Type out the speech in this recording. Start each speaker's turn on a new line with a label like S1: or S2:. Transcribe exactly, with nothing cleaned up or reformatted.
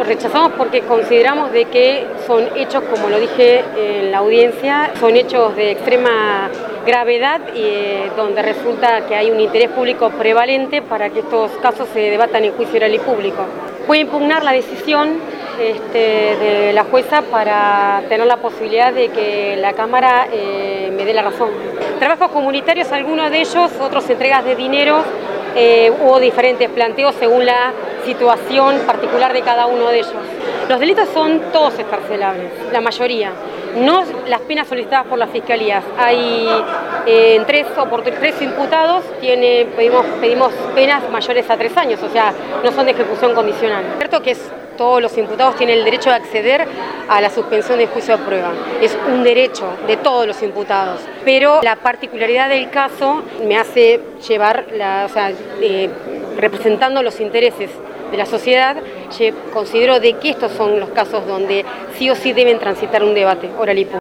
S1: Lo rechazamos porque consideramos de que son hechos, como lo dije en la audiencia, son hechos de extrema gravedad y eh, donde resulta que hay un interés público prevalente para que estos casos se debatan en juicio oral y público. Voy a impugnar la decisión este, de la jueza para tener la posibilidad de que la Cámara eh, me dé la razón. Trabajos comunitarios, algunos de ellos, otros entregas de dinero, eh, hubo diferentes planteos según la situación particular de cada uno de ellos. Los delitos son todos excarcelables, la mayoría. No las penas solicitadas por las fiscalías. Hay eh, en tres, tres imputados, tiene, pedimos, pedimos penas mayores a tres años, o sea, no son de ejecución condicional. Es cierto que es, todos los imputados tienen el derecho de acceder a la suspensión de juicio de prueba. Es un derecho de todos los imputados, pero la particularidad del caso me hace llevar, la, o sea, eh, representando los intereses de la sociedad, considero de que estos son los casos donde sí o sí deben transitar un debate oral y público.